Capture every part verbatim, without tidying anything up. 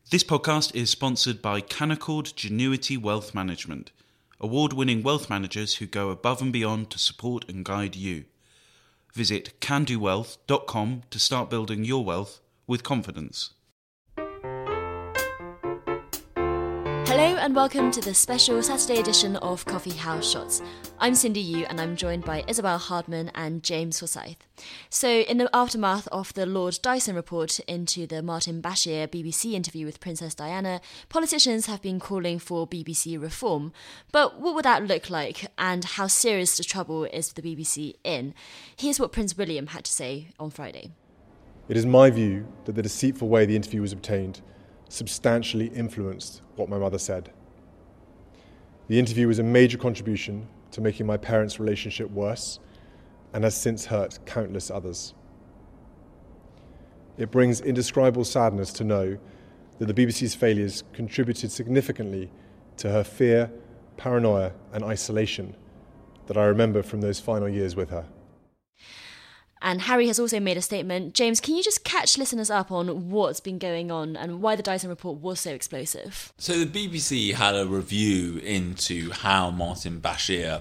This podcast is sponsored by Canaccord Genuity Wealth Management, award-winning wealth managers who go above and beyond to support and guide you. Visit can do wealth dot com to start building your wealth with confidence. Hello and welcome to the special Saturday edition of Coffee House Shots. I'm Cindy Yu and I'm joined by Isabel Hardman and James Forsyth. So in the aftermath of the Lord Dyson report into the Martin Bashir B B C interview with Princess Diana, politicians have been calling for B B C reform. But what would that look like and how serious the trouble is the B B C in? Here's what Prince William had to say on Friday. It is my view that the deceitful way the interview was obtained substantially influenced what my mother said. The interview was a major contribution to making my parents' relationship worse and has since hurt countless others. It brings indescribable sadness to know that the B B C's failures contributed significantly to her fear, paranoia and isolation that I remember from those final years with her. And Harry has also made a statement. James, can you just catch listeners up on what's been going on and why the Dyson report was so explosive? So the B B C had a review into how Martin Bashir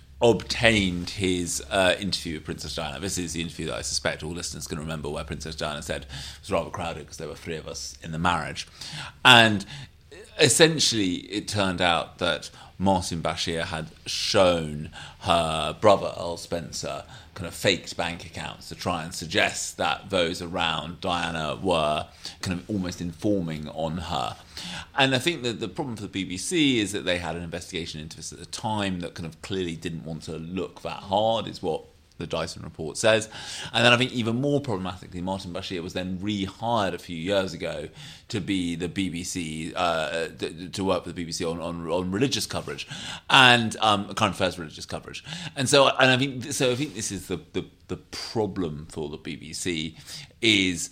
obtained his uh, interview with Princess Diana. This is the interview that I suspect all listeners can remember, where Princess Diana said it was rather crowded because there were three of us in the marriage. And essentially it turned out that Martin Bashir had shown her brother Earl Spencer kind of faked bank accounts to try and suggest that those around Diana were kind of almost informing on her. And I think that the problem for the B B C is that they had an investigation into this at the time that kind of clearly didn't want to look that hard, is what the Dyson report says. And then I think even more problematically, Martin Bashir was then rehired a few years ago to be the B B C, uh, to, to work for the B B C on, on, on religious coverage and um, current affairs religious coverage. And so, and I think, so I think this is the, the, the problem for the B B C is,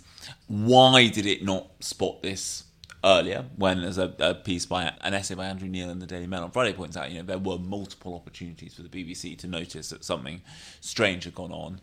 why did it not spot this earlier, when, as a, a piece by an essay by Andrew Neil in the Daily Mail on Friday points out, you know, there were multiple opportunities for the B B C to notice that something strange had gone on.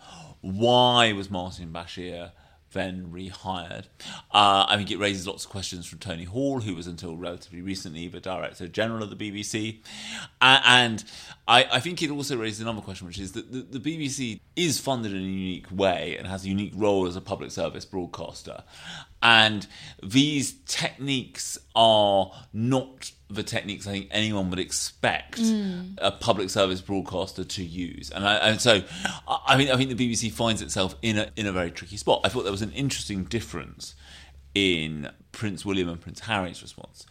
Why was Martin Bashir then rehired? Uh, I think it raises lots of questions from Tony Hall, who was until relatively recently the Director General of the B B C. Uh, and I, I think it also raises another question, which is that the, the B B C is funded in a unique way and has a unique role as a public service broadcaster. And these techniques are not the techniques I think anyone would expect mm. a public service broadcaster to use. And, I, and so I think I think the B B C finds itself in a in a very tricky spot. I thought there was an interesting difference in Prince William and Prince Harry's response,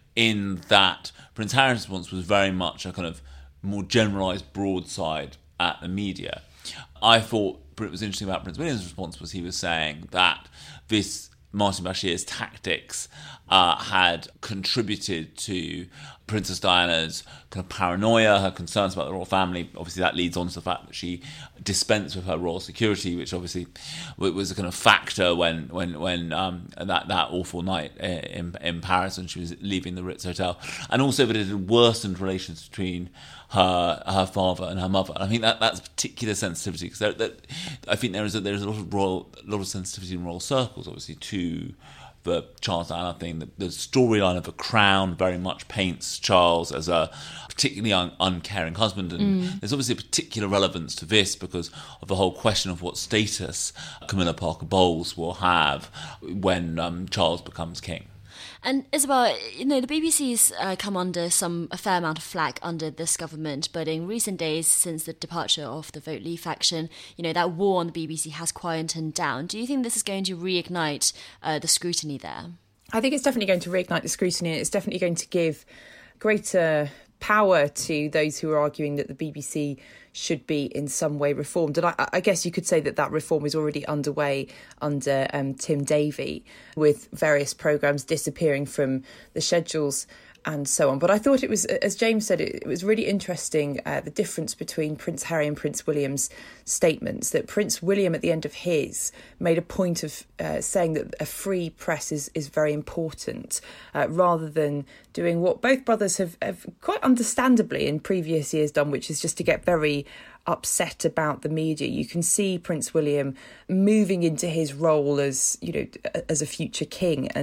in that Prince Harry's response was very much a kind of more generalised broadside at the media. I thought what was interesting about Prince William's response was he was saying that this Martin Bashir's tactics uh, had contributed to Princess Diana's kind of paranoia, her concerns about the royal family. Obviously, that leads on to the fact that she dispensed with her royal security, which obviously was a kind of factor when when when um, that that awful night in in Paris when she was leaving the Ritz Hotel, and also that it had worsened relations between her her father and her mother. And I think that that's particular sensitivity, because that I think there is a, there is a lot of royal a lot of sensitivity in royal circles, obviously, to the Charles Diana thing. The, the storyline of The Crown very much paints Charles as a particularly un- uncaring husband, and mm. there's obviously a particular relevance to this because of the whole question of what status Camilla Parker Bowles will have when um, Charles becomes king. And Isabel, you know, the B B C's uh, come under some a fair amount of flack under this government, but in recent days, since the departure of the Vote Leave faction, you know, that war on the B B C has quietened down. Do you think this is going to reignite uh, the scrutiny there? I think it's definitely going to reignite the scrutiny. It's definitely going to give greater power to those who are arguing that the B B C should be in some way reformed. And I, I guess you could say that that reform is already underway under um, Tim Davie, with various programmes disappearing from the schedules and so on. But I thought it was, as James said, it, it was really interesting, uh, the difference between Prince Harry and Prince William's statements, that Prince William at the end of his made a point of uh, saying that a free press is, is very important, uh, rather than doing what both brothers have, have quite understandably in previous years done, which is just to get very upset about the media. You can see Prince William moving into his role as, you know, as a future king and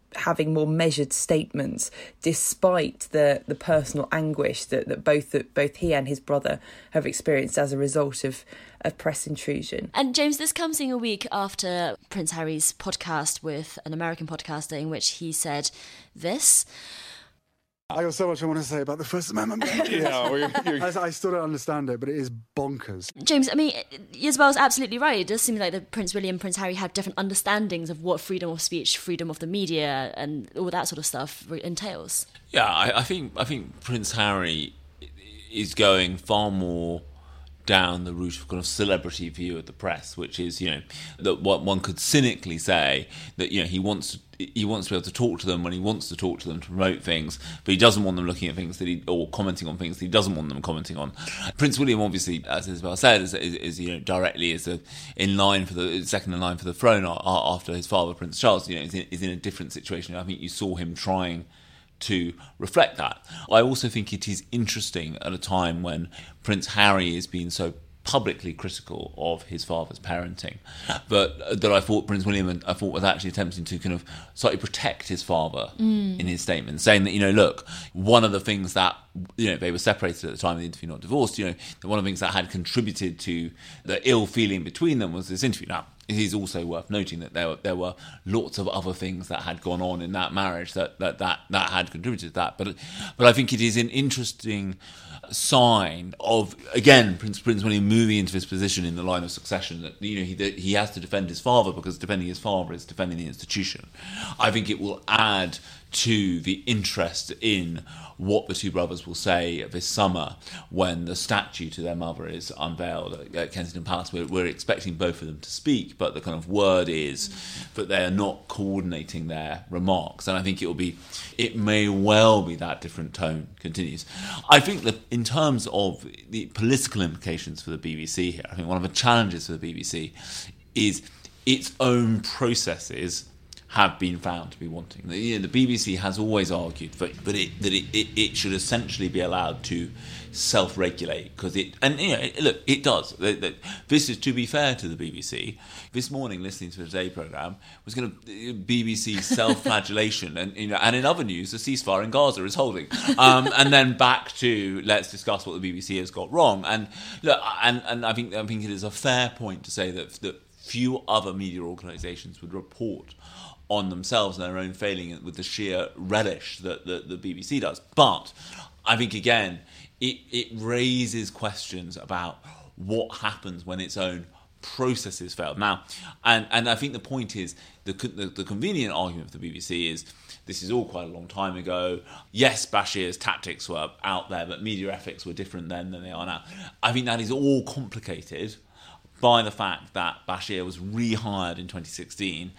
having more measured statements, despite the, the personal anguish that, that both that both he and his brother have experienced as a result of, of press intrusion. And James, this comes in a week after Prince Harry's podcast with an American podcaster in which he said this. I got so much I want to say about the First Amendment. yeah, we, I, I still don't understand it, but it is bonkers. James, I mean, Isabel's absolutely right. It does seem like the Prince William and Prince Harry have different understandings of what freedom of speech, freedom of the media, and all that sort of stuff entails. Yeah, I, I think I think Prince Harry is going far more down the route of kind of celebrity view of the press, which is, you know, that what one could cynically say that, you know, he wants to, he wants to be able to talk to them when he wants to talk to them to promote things, but he doesn't want them looking at things that he, or commenting on things that he doesn't want them commenting on. Prince William, obviously, as Isabel said, is, is, is you know, directly is a, in line for the second in line for the throne after his father, Prince Charles. You know, is in, is in a different situation. I think you saw him trying to reflect that. I also think it is interesting at a time when Prince Harry is being so publicly critical of his father's parenting, but that I thought Prince William I thought was actually attempting to kind of slightly protect his father mm. in his statement, saying that, you know, look, one of the things that, you know, they were separated at the time of the interview, not divorced, you know, one of the things that had contributed to the ill feeling between them was this interview. Now, it is also worth noting that there were, there were lots of other things that had gone on in that marriage that that, that, that had contributed to that. But but I think it is an interesting sign of, again, Prince Prince William moving into his position in the line of succession, that, you know, he that he has to defend his father, because defending his father is defending the institution. I think it will add to the interest in what the two brothers will say this summer when the statue to their mother is unveiled at Kensington Palace. We're, we're expecting both of them to speak, but the kind of word is that they are not coordinating their remarks, and I think it will be, it may well be that different tone continues. I think that in terms of the political implications for the B B C here, I think one of the challenges for the B B C is its own processes have been found to be wanting. The, you know, the B B C has always argued that, but it, that it, it, it should essentially be allowed to self-regulate, because it, and you know, it, look, it does. This is, to be fair to the B B C. This morning, listening to the Today programme, was going to B B C self-flagellation, and you know, and in other news, the ceasefire in Gaza is holding, um, and then back to let's discuss what the B B C has got wrong. And look, and and I think I think it is a fair point to say that that few other media organisations would report on themselves and their own failing with the sheer relish that the, the B B C does. But I think, again, it, it raises questions about what happens when its own processes fail. Now, and, and I think the point is, the, the, the convenient argument for the B B C is, this is all quite a long time ago. Yes, Bashir's tactics were out there, but media ethics were different then than they are now. I think that is all complicated by the fact that Bashir was rehired in twenty sixteen,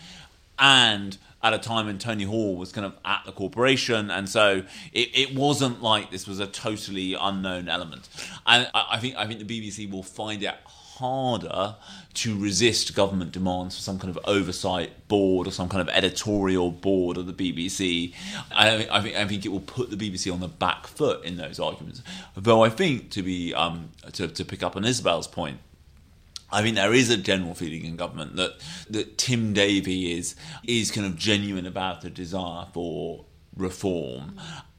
and at a time when Tony Hall was kind of at the corporation, and so it, it wasn't like this was a totally unknown element. And I, I think I think the B B C will find it harder to resist government demands for some kind of oversight board or some kind of editorial board of the B B C. I, I think I think it will put the B B C on the back foot in those arguments. Though I think, to be um, to, to pick up on Isabel's point, I mean, there is a general feeling in government that, that Tim Davie is is kind of genuine about the desire for reform,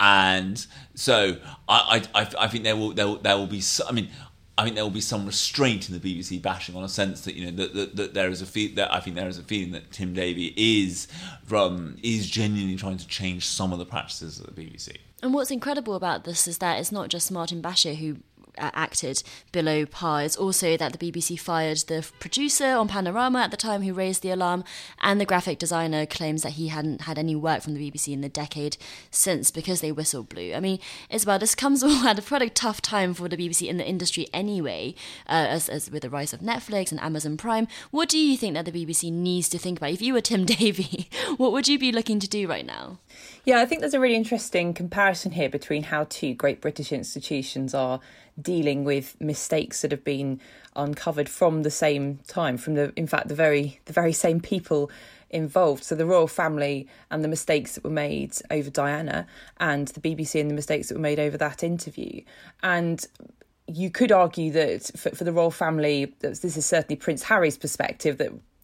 and so I I, I think there will there will, there will be some, I mean I think there will be some restraint in the B B C bashing, on a sense that, you know, that, that, that there is a fe- that I think there is a feeling that Tim Davie is from is genuinely trying to change some of the practices of the B B C. And what's incredible about this is that it's not just Martin Bashir who Uh, acted below par. It's also that the B B C fired the producer on Panorama at the time who raised the alarm, and the graphic designer claims that he hadn't had any work from the B B C in the decade since because they whistle blew. I mean, Isabel, this comes all at a pretty tough time for the B B C in the industry anyway, uh, as, as with the rise of Netflix and Amazon Prime. What do you think that the B B C needs to think about? If you were Tim Davie, what would you be looking to do right now? Yeah, I think there's a really interesting comparison here between how two great British institutions are dealing with mistakes that have been uncovered from the same time, from the, in fact, the very the very same people involved. So the royal family and the mistakes that were made over Diana, and the B B C and the mistakes that were made over that interview. And you could argue that for, for the royal family, this is certainly Prince Harry's perspective, that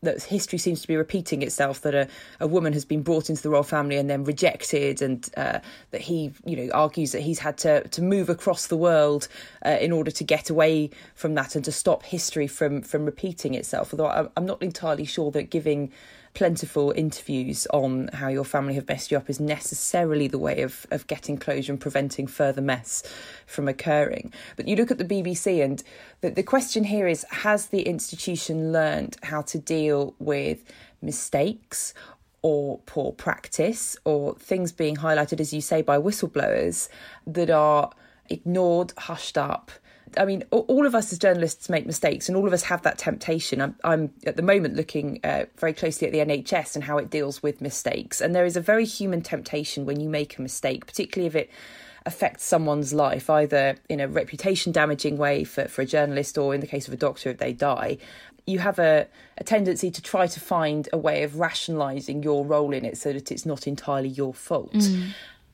that history seems to be repeating itself, that a, a woman has been brought into the royal family and then rejected, and uh, that he, you know, argues that he's had to, to move across the world uh, in order to get away from that and to stop history from, from repeating itself. Although I'm not entirely sure that giving plentiful interviews on how your family have messed you up is necessarily the way of, of getting closure and preventing further mess from occurring. But you look at the B B C, and the, the question here is, has the institution learned how to deal with mistakes or poor practice or things being highlighted, as you say, by whistleblowers that are ignored, hushed up? I mean, all of us as journalists make mistakes, and all of us have that temptation. I'm, I'm at the moment looking uh, very closely at the N H S and how it deals with mistakes. And there is a very human temptation when you make a mistake, particularly if it affects someone's life, either in a reputation damaging way for, for a journalist, or in the case of a doctor, if they die. You have a, a tendency to try to find a way of rationalising your role in it so that it's not entirely your fault. Mm.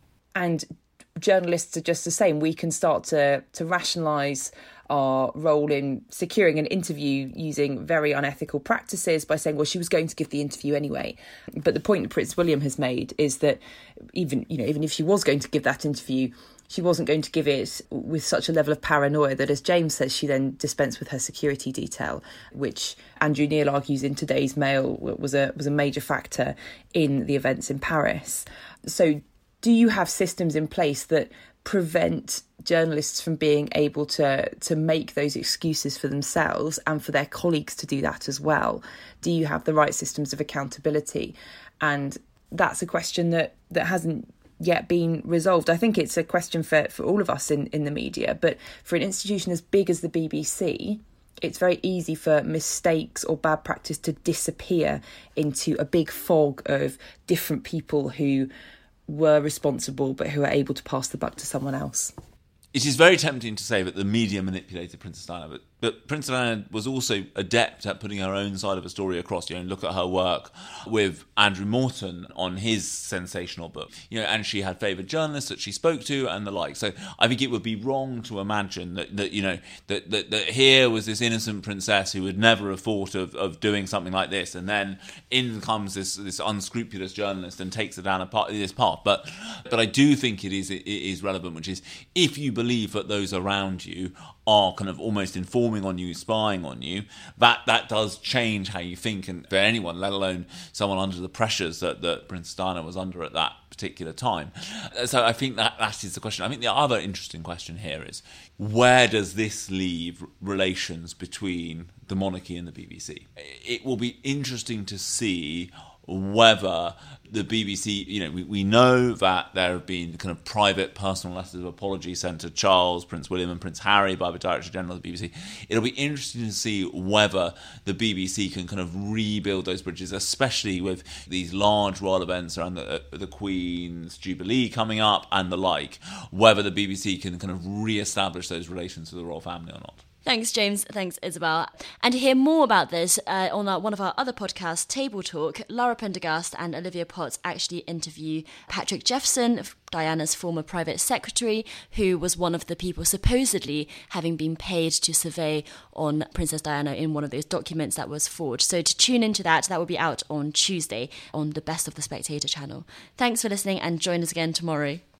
And journalists are just the same. We can start to to rationalise our role in securing an interview using very unethical practices by saying, well, she was going to give the interview anyway. But the point that Prince William has made is that even, you know, even if she was going to give that interview, she wasn't going to give it with such a level of paranoia that, as James says, she then dispensed with her security detail, which Andrew Neil argues in today's Mail was a was a major factor in the events in Paris. So do you have systems in place that prevent journalists from being able to to make those excuses for themselves and for their colleagues to do that as well? Do you have the right systems of accountability? And that's a question that, that hasn't yet been resolved. I think it's a question for, for all of us in, in the media, but for an institution as big as the B B C, it's very easy for mistakes or bad practice to disappear into a big fog of different people who were responsible but who are able to pass the buck to someone else. It is very tempting to say that the media manipulated Princess Diana, but, but Princess Diana was also adept at putting her own side of a story across. You know, look at her work with Andrew Morton on his sensational book. You know, and she had favoured journalists that she spoke to and the like. So I think it would be wrong to imagine that, that you know, that, that, that here was this innocent princess who would never have thought of, of doing something like this, and then in comes this this unscrupulous journalist and takes her down a part, this path. But but I do think it is it is relevant, which is, if you believe that those around you are kind of almost informing on you, spying on you, that that does change how you think, and for anyone, let alone someone under the pressures that, that Princess Diana was under at that particular time. So I think that that is the question. I think the other interesting question here is, where does this leave relations between the monarchy and the B B C? It will be interesting to see whether the B B C, you know, we, we know that there have been kind of private personal letters of apology sent to Charles, Prince William and Prince Harry by the Director General of the B B C. It'll be interesting to see whether the B B C can kind of rebuild those bridges, especially with these large royal events around the, uh, the Queen's Jubilee coming up and the like, whether the B B C can kind of re-establish those relations with the royal family or not. Thanks, James. Thanks, Isabel. And to hear more about this, uh, on our, one of our other podcasts, Table Talk, Lara Prendergast and Olivia Potts actually interview Patrick Jeffson, Diana's former private secretary, who was one of the people supposedly having been paid to survey on Princess Diana in one of those documents that was forged. So to tune into that, that will be out on Tuesday on the Best of the Spectator channel. Thanks for listening, and join us again tomorrow.